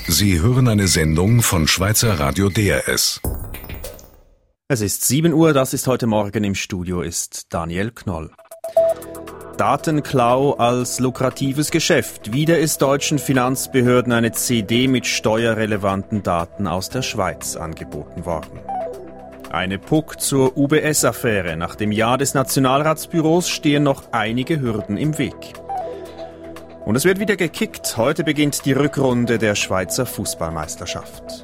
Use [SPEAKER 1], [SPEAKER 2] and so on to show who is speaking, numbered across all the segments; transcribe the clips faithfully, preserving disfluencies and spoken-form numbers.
[SPEAKER 1] Sie hören eine Sendung von Schweizer Radio D R S.
[SPEAKER 2] Es ist sieben Uhr, das ist heute Morgen im Studio, ist Daniel Knoll. Datenklau als lukratives Geschäft. Wieder ist deutschen Finanzbehörden eine C D mit steuerrelevanten Daten aus der Schweiz angeboten worden. Eine Puck zur U B S-Affäre. Nach dem Ja des Nationalratsbüros stehen noch einige Hürden im Weg. Und es wird wieder gekickt. Heute beginnt die Rückrunde der Schweizer Fußballmeisterschaft.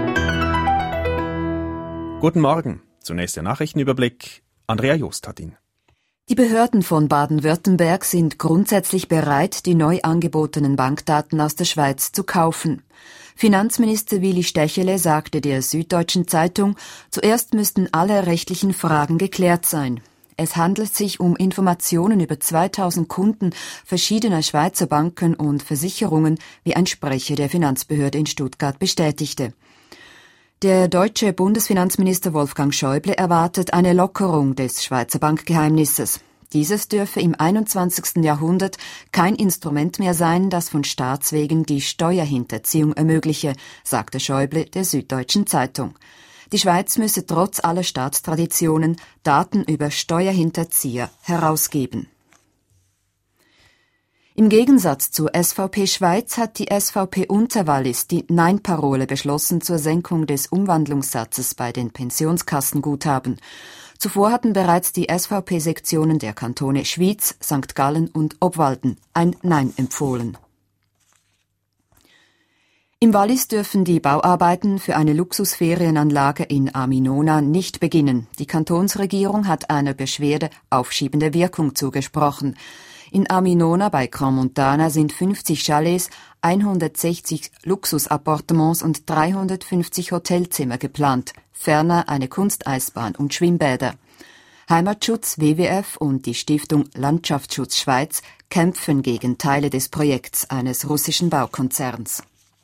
[SPEAKER 2] Guten Morgen. Zunächst der Nachrichtenüberblick. Andrea Jost hat ihn.
[SPEAKER 3] Die Behörden von Baden-Württemberg sind grundsätzlich bereit, die neu angebotenen Bankdaten aus der Schweiz zu kaufen. Finanzminister Willi Stechele sagte der Süddeutschen Zeitung, zuerst müssten alle rechtlichen Fragen geklärt sein. Es handelt sich um Informationen über zweitausend Kunden verschiedener Schweizer Banken und Versicherungen, wie ein Sprecher der Finanzbehörde in Stuttgart bestätigte. Der deutsche Bundesfinanzminister Wolfgang Schäuble erwartet eine Lockerung des Schweizer Bankgeheimnisses. Dieses dürfe im einundzwanzigsten Jahrhundert kein Instrument mehr sein, das von Staatswegen die Steuerhinterziehung ermögliche, sagte Schäuble der Süddeutschen Zeitung. Die Schweiz müsse trotz aller Staatstraditionen Daten über Steuerhinterzieher herausgeben. Im Gegensatz zur S V P Schweiz hat die S V P Unterwallis die Nein-Parole beschlossen zur Senkung des Umwandlungssatzes bei den Pensionskassenguthaben. Zuvor hatten bereits die S V P-Sektionen der Kantone Schwyz, Sankt Gallen und Obwalden ein Nein empfohlen. Im Wallis dürfen die Bauarbeiten für eine Luxusferienanlage in Aminona nicht beginnen. Die Kantonsregierung hat einer Beschwerde aufschiebende Wirkung zugesprochen. In Aminona bei Grand Montana sind fünfzig Chalets, hundertsechzig Luxusappartements und dreihundertfünfzig Hotelzimmer geplant, ferner eine Kunsteisbahn und Schwimmbäder. Heimatschutz, W W F und die Stiftung Landschaftsschutz Schweiz kämpfen gegen Teile des Projekts eines russischen Baukonzerns.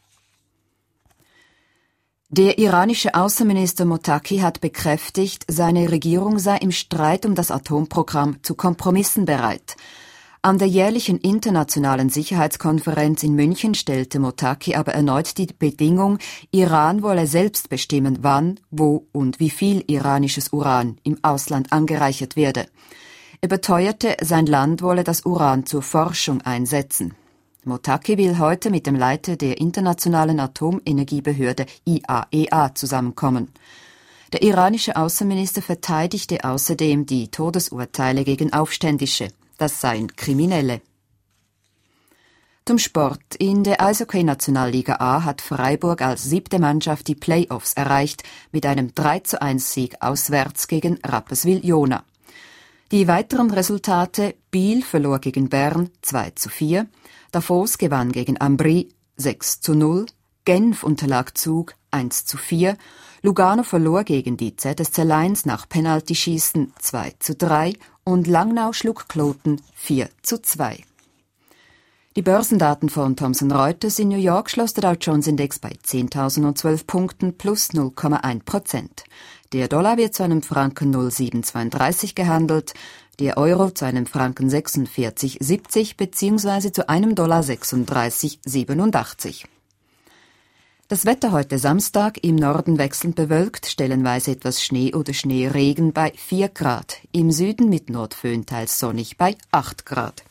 [SPEAKER 3] Der iranische Außenminister Mottaki hat bekräftigt, seine Regierung sei im Streit um das Atomprogramm zu Kompromissen bereit. An der jährlichen internationalen Sicherheitskonferenz in München stellte Mottaki aber erneut die Bedingung, Iran wolle selbst bestimmen, wann, wo und wie viel iranisches Uran im Ausland angereichert werde. Er beteuerte, sein Land wolle das Uran zur Forschung einsetzen. Mottaki will heute mit dem Leiter der Internationalen Atomenergiebehörde I A E A zusammenkommen. Der iranische Außenminister verteidigte außerdem die Todesurteile gegen Aufständische. Das seien Kriminelle. Zum Sport. In der Eishockey-Nationalliga A hat Freiburg als siebte Mannschaft die Playoffs erreicht mit einem drei zu eins Sieg auswärts gegen Rapperswil-Jona. Die weiteren Resultate: Biel verlor gegen Bern zwei zu vier, Davos gewann gegen Ambri sechs zu null, Genf unterlag Zug eins zu vier, Lugano verlor gegen die Z S C Lions nach Penaltyschießen zwei zu drei und Langnau schlug Kloten vier zu zwei. Die Börsendaten von Thomson Reuters in New York schloss der Dow Jones Index bei zehntausendzwölf Punkten plus null Komma eins Prozent. Der Dollar wird zu einem Franken null Komma sieben zweiunddreißig gehandelt, der Euro zu einem Franken sechsundvierzig Komma siebzig bzw. zu einem Dollar sechsunddreißig Komma siebenundachtzig. Das Wetter heute Samstag: im Norden wechselnd bewölkt, stellenweise etwas Schnee oder Schneeregen bei vier Grad, im Süden mit Nordföhn teils sonnig bei acht Grad.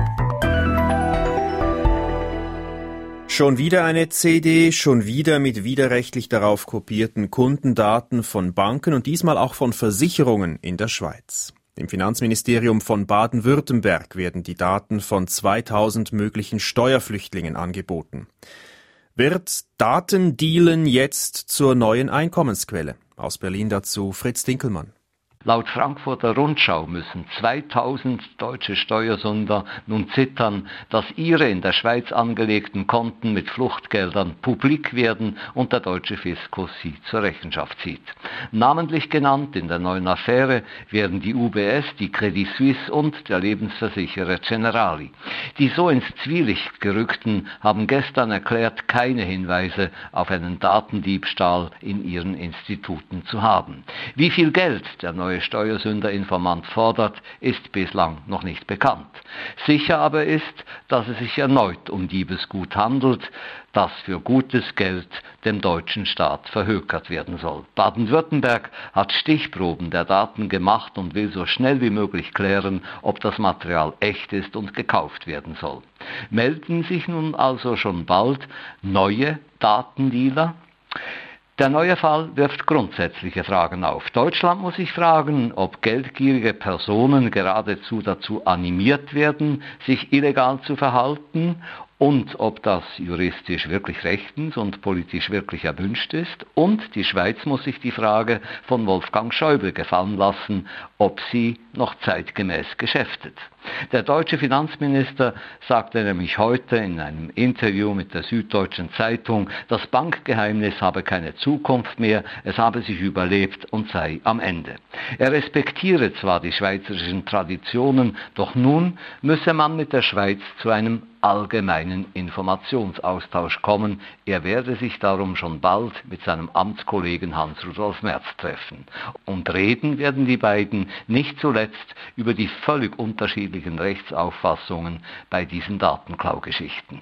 [SPEAKER 2] Schon wieder eine C D, schon wieder mit widerrechtlich darauf kopierten Kundendaten von Banken und diesmal auch von Versicherungen in der Schweiz. Dem Finanzministerium von Baden-Württemberg werden die Daten von zweitausend möglichen Steuerflüchtlingen angeboten. Wird Datendealen jetzt zur neuen Einkommensquelle? Aus Berlin dazu Fritz Dinkelmann.
[SPEAKER 4] Laut Frankfurter Rundschau müssen zweitausend deutsche Steuersünder nun zittern, dass ihre in der Schweiz angelegten Konten mit Fluchtgeldern publik werden und der deutsche Fiskus sie zur Rechenschaft zieht. Namentlich genannt in der neuen Affäre werden die U B S, die Credit Suisse und der Lebensversicherer Generali. Die so ins Zwielicht gerückten haben gestern erklärt, keine Hinweise auf einen Datendiebstahl in ihren Instituten zu haben. Wie viel Geld der neue neue Steuersünderinformant fordert, ist bislang noch nicht bekannt. Sicher aber ist, dass es sich erneut um Diebesgut handelt, das für gutes Geld dem deutschen Staat verhökert werden soll. Baden-Württemberg hat Stichproben der Daten gemacht und will so schnell wie möglich klären, ob das Material echt ist und gekauft werden soll. Melden sich nun also schon bald neue Datendealer? Der neue Fall wirft grundsätzliche Fragen auf. Deutschland muss sich fragen, ob geldgierige Personen geradezu dazu animiert werden, sich illegal zu verhalten und ob das juristisch wirklich rechtens und politisch wirklich erwünscht ist. Und die Schweiz muss sich die Frage von Wolfgang Schäuble gefallen lassen, ob sie noch zeitgemäß geschäftet. Der deutsche Finanzminister sagte nämlich heute in einem Interview mit der Süddeutschen Zeitung, das Bankgeheimnis habe keine Zukunft mehr, es habe sich überlebt und sei am Ende. Er respektiere zwar die schweizerischen Traditionen, doch nun müsse man mit der Schweiz zu einem allgemeinen Informationsaustausch kommen. Er werde sich darum schon bald mit seinem Amtskollegen Hans-Rudolf Merz treffen. Und reden werden die beiden nicht zuletzt über die völlig unterschiedlichen Rechtsauffassungen bei diesen Datenklaugeschichten.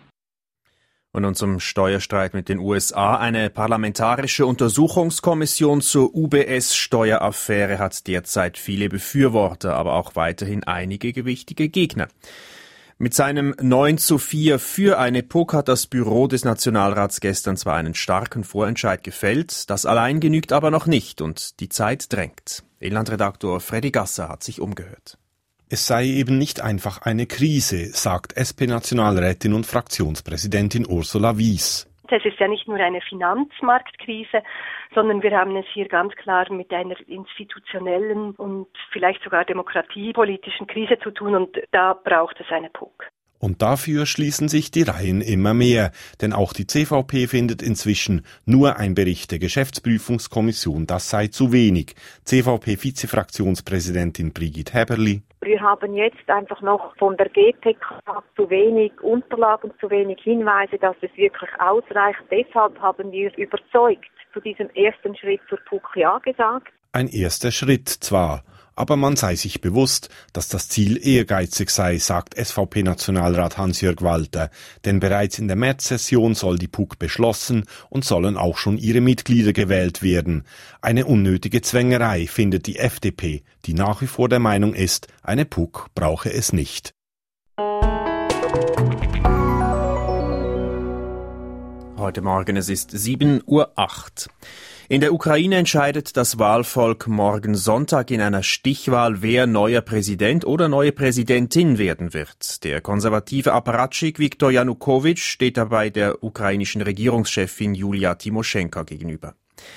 [SPEAKER 2] Und nun zum Steuerstreit mit den U S A. Eine parlamentarische Untersuchungskommission zur U B S-Steueraffäre hat derzeit viele Befürworter, aber auch weiterhin einige gewichtige Gegner. Mit seinem neun zu vier für eine P U C hat das Büro des Nationalrats gestern zwar einen starken Vorentscheid gefällt, das allein genügt aber noch nicht und die Zeit drängt. Inlandredaktor Freddy Gasser hat sich umgehört.
[SPEAKER 5] Es sei eben nicht einfach eine Krise, sagt S P-Nationalrätin und Fraktionspräsidentin Ursula Wies.
[SPEAKER 6] Es ist ja nicht nur eine Finanzmarktkrise, sondern wir haben es hier ganz klar mit einer institutionellen und vielleicht sogar demokratiepolitischen Krise zu tun und da braucht es eine P U C.
[SPEAKER 5] Und dafür schließen sich die Reihen immer mehr, denn auch die C V P findet inzwischen, nur ein Bericht der Geschäftsprüfungskommission, das sei zu wenig. C V P-Vizefraktionspräsidentin Brigitte Häberli.
[SPEAKER 7] Wir haben jetzt einfach noch von der G P K zu wenig Unterlagen, zu wenig Hinweise, dass es wirklich ausreicht. Deshalb haben wir überzeugt zu diesem ersten Schritt zur P U C Ja gesagt.
[SPEAKER 5] Ein erster Schritt zwar, aber man sei sich bewusst, dass das Ziel ehrgeizig sei, sagt S V P-Nationalrat Hans-Jörg Walter. Denn bereits in der Märzsession soll die P U C beschlossen und sollen auch schon ihre Mitglieder gewählt werden. Eine unnötige Zwängerei, findet die F D P, die nach wie vor der Meinung ist, eine P U C brauche es nicht.
[SPEAKER 2] Heute Morgen, es ist sieben Uhr acht. In der Ukraine entscheidet das Wahlvolk morgen Sonntag in einer Stichwahl, wer neuer Präsident oder neue Präsidentin werden wird. Der konservative Apparatschik Viktor Janukowitsch steht dabei der ukrainischen Regierungschefin Julia Timoschenko gegenüber.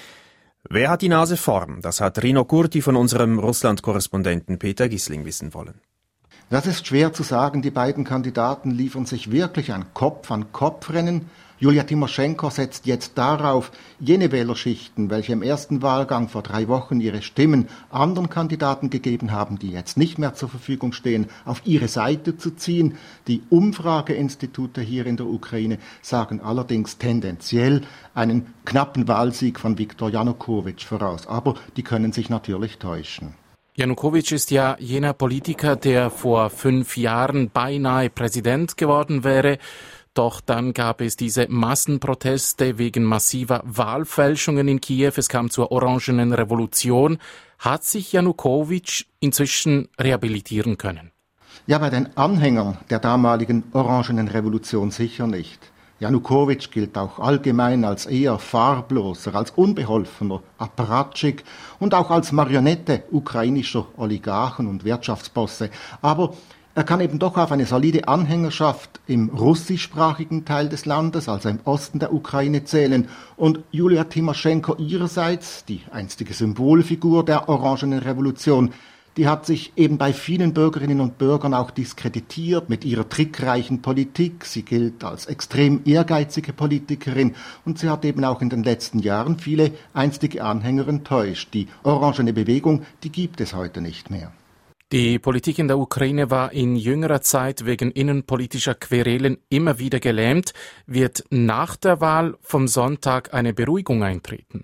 [SPEAKER 2] Wer hat die Nase vorn? Das hat Rino Curti von unserem Russland-Korrespondenten Peter Gisling wissen wollen.
[SPEAKER 8] Das ist schwer zu sagen. Die beiden Kandidaten liefern sich wirklich ein Kopf-an-Kopf-Rennen. Julia Timoschenko setzt jetzt darauf, jene Wählerschichten, welche im ersten Wahlgang vor drei Wochen ihre Stimmen anderen Kandidaten gegeben haben, die jetzt nicht mehr zur Verfügung stehen, auf ihre Seite zu ziehen. Die Umfrageinstitute hier in der Ukraine sagen allerdings tendenziell einen knappen Wahlsieg von Viktor Janukowitsch voraus. Aber die können sich natürlich täuschen.
[SPEAKER 9] Janukowitsch ist ja jener Politiker, der vor fünf Jahren beinahe Präsident geworden wäre. Doch dann gab es diese Massenproteste wegen massiver Wahlfälschungen in Kiew. Es kam zur Orangenen Revolution. Hat sich Janukowitsch inzwischen rehabilitieren können?
[SPEAKER 8] Ja, bei den Anhängern der damaligen Orangenen Revolution sicher nicht. Janukowitsch gilt auch allgemein als eher farbloser, als unbeholfener Apparatschik und auch als Marionette ukrainischer Oligarchen und Wirtschaftsbosse. Aber er kann eben doch auf eine solide Anhängerschaft im russischsprachigen Teil des Landes, also im Osten der Ukraine, zählen. Und Julia Timoschenko ihrerseits, die einstige Symbolfigur der Orangenen Revolution, die hat sich eben bei vielen Bürgerinnen und Bürgern auch diskreditiert mit ihrer trickreichen Politik. Sie gilt als extrem ehrgeizige Politikerin und sie hat eben auch in den letzten Jahren viele einstige Anhänger enttäuscht. Die Orangene Bewegung, die gibt es heute nicht mehr.
[SPEAKER 9] Die Politik in der Ukraine war in jüngerer Zeit wegen innenpolitischer Querelen immer wieder gelähmt. Wird nach der Wahl vom Sonntag eine Beruhigung eintreten?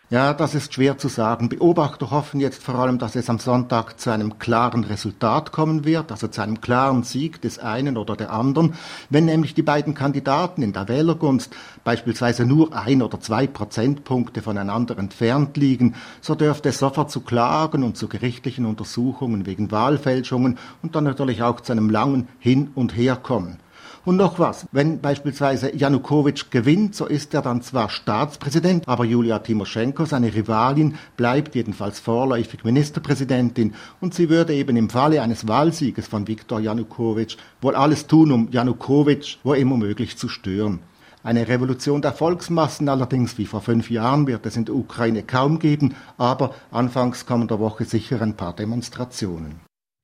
[SPEAKER 8] Ja, das ist schwer zu sagen. Beobachter hoffen jetzt vor allem, dass es am Sonntag zu einem klaren Resultat kommen wird, also zu einem klaren Sieg des einen oder der anderen. Wenn nämlich die beiden Kandidaten in der Wählergunst beispielsweise nur ein oder zwei Prozentpunkte voneinander entfernt liegen, so dürfte es sofort zu Klagen und zu gerichtlichen Untersuchungen wegen Wahlfälschungen und dann natürlich auch zu einem langen Hin und Her kommen. Und noch was, wenn beispielsweise Janukowitsch gewinnt, so ist er dann zwar Staatspräsident, aber Julia Timoschenko, seine Rivalin, bleibt jedenfalls vorläufig Ministerpräsidentin und sie würde eben im Falle eines Wahlsieges von Viktor Janukowitsch wohl alles tun, um Janukowitsch wo immer möglich zu stören. Eine Revolution der Volksmassen allerdings wie vor fünf Jahren wird es in der Ukraine kaum geben, aber anfangs kommender Woche sicher ein paar Demonstrationen.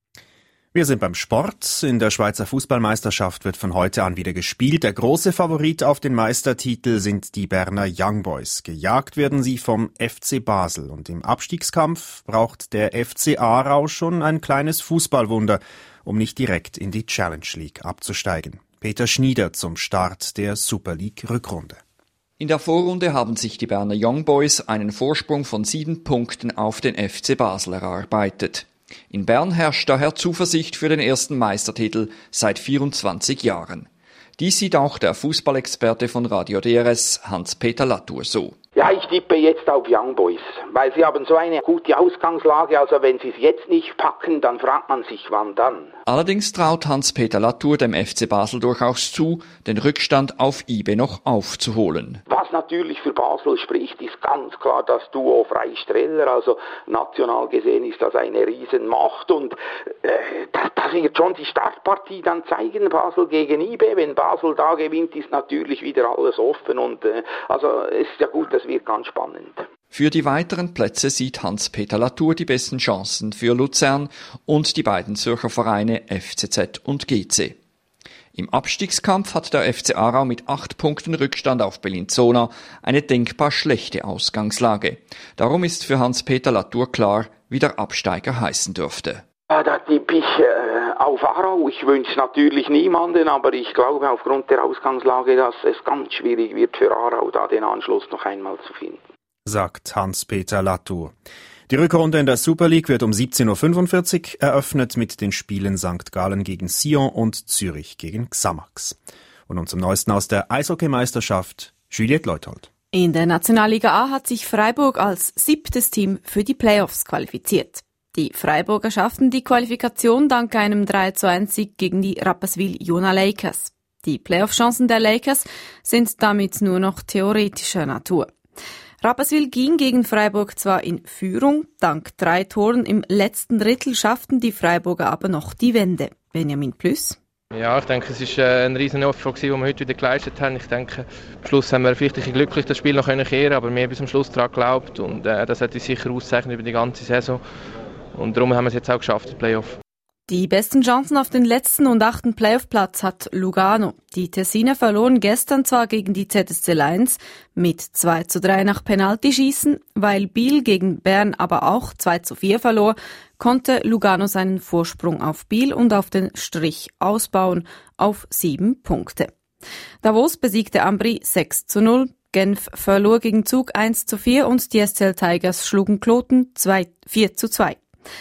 [SPEAKER 2] Wir sind beim Sport. In der Schweizer Fußballmeisterschaft wird von heute an wieder gespielt. Der große Favorit auf den Meistertitel sind die Berner Young Boys. Gejagt werden sie vom F C Basel. Und im Abstiegskampf braucht der F C Aarau schon ein kleines Fußballwunder, um nicht direkt in die Challenge League abzusteigen. Peter Schnieder zum Start der Super League-Rückrunde.
[SPEAKER 10] In der Vorrunde haben sich die Berner Young Boys einen Vorsprung von sieben Punkten auf den F C Basel erarbeitet. In Bern herrscht daher Zuversicht für den ersten Meistertitel seit vierundzwanzig Jahren. Dies sieht auch der Fußballexperte von Radio D R S, Hans-Peter Latour, so.
[SPEAKER 11] Ja, ich tippe jetzt auf Young Boys, weil sie haben so eine gute Ausgangslage, also wenn sie es jetzt nicht packen, dann fragt man sich, wann dann.
[SPEAKER 10] Allerdings traut Hans-Peter Latour dem F C Basel durchaus zu, den Rückstand auf I B E noch aufzuholen.
[SPEAKER 11] Was natürlich für Basel spricht, ist ganz klar das Duo Frey-Streller, also national gesehen ist das eine Riesenmacht und äh, das, das wird schon die Startpartie dann zeigen, Basel gegen I B E. Wenn Basel da gewinnt, ist natürlich wieder alles offen und äh, also es ist ja gut, das wird ganz spannend.
[SPEAKER 10] Für die weiteren Plätze sieht Hans-Peter Latour die besten Chancen für Luzern und die beiden Zürcher Vereine F C Z und G C. Im Abstiegskampf hat der F C Aarau mit acht Punkten Rückstand auf Bellinzona eine denkbar schlechte Ausgangslage. Darum ist für Hans-Peter Latour klar, wie der Absteiger heißen dürfte.
[SPEAKER 11] Ja, da tippe ich äh, auf Aarau. Ich wünsche natürlich niemanden, aber ich glaube aufgrund der Ausgangslage, dass es ganz schwierig wird für Aarau, da den Anschluss noch einmal zu finden.
[SPEAKER 2] Sagt Hans-Peter Latour. Die Rückrunde in der Super League wird um siebzehn Uhr fünfundvierzig eröffnet mit den Spielen Sankt Gallen gegen Sion und Zürich gegen Xamax. Und nun zum Neuesten aus der Eishockeymeisterschaft, Juliette Leuthold.
[SPEAKER 12] In der Nationalliga A hat sich Freiburg als siebtes Team für die Playoffs qualifiziert. Die Freiburger schafften die Qualifikation dank einem drei zu eins Sieg gegen die Rapperswil Jona Lakers. Die Playoff-Chancen der Lakers sind damit nur noch theoretischer Natur. Rapperswil ging gegen Freiburg zwar in Führung, dank drei Toren im letzten Drittel schafften die Freiburger aber noch die Wende. Benjamin Plüss.
[SPEAKER 13] Ja, ich denke, es war ein riesen Erfolg, den wir heute wieder geleistet haben. Ich denke, am Schluss haben wir vielleicht ein bisschen glücklich das Spiel noch kehren können, aber wir haben bis zum Schluss daran geglaubt und äh, das hat uns sicher auszeichnet über die ganze Saison. Und darum haben wir es jetzt auch geschafft, die Playoff.
[SPEAKER 12] Die besten Chancen auf den letzten und achten Playoff-Platz hat Lugano. Die Tessiner verloren gestern zwar gegen die Z S C Lions mit zwei zu drei nach Penaltyschießen, weil Biel gegen Bern aber auch zwei zu vier verlor, konnte Lugano seinen Vorsprung auf Biel und auf den Strich ausbauen auf sieben Punkte. Davos besiegte Ambri sechs zu null, Genf verlor gegen Zug eins zu vier und die S C L Tigers schlugen Kloten vier zu zwei.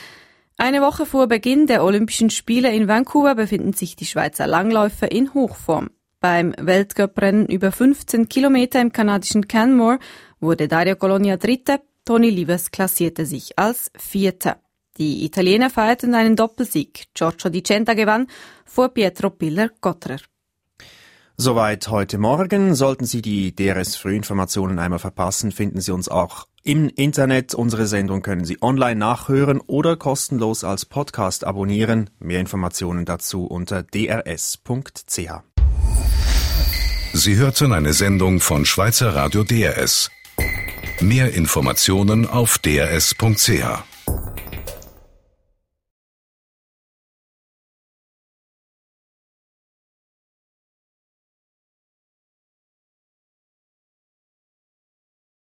[SPEAKER 12] Eine Woche vor Beginn der Olympischen Spiele in Vancouver befinden sich die Schweizer Langläufer in Hochform. Beim Weltcuprennen über fünfzehn Kilometer im kanadischen Canmore wurde Dario Colonia Dritte, Toni Livers klassierte sich als Vierter. Die Italiener feierten einen Doppelsieg. Giorgio Di Centa gewann vor Pietro Piller-Gottrer.
[SPEAKER 2] Soweit heute Morgen. Sollten Sie die D R S Frühinformationen einmal verpassen, finden Sie uns auch im Internet. Unsere Sendung können Sie online nachhören oder kostenlos als Podcast abonnieren. Mehr Informationen dazu unter d r s punkt c h.
[SPEAKER 1] Sie hörten eine Sendung von Schweizer Radio D R S. Mehr Informationen auf d r s punkt c h.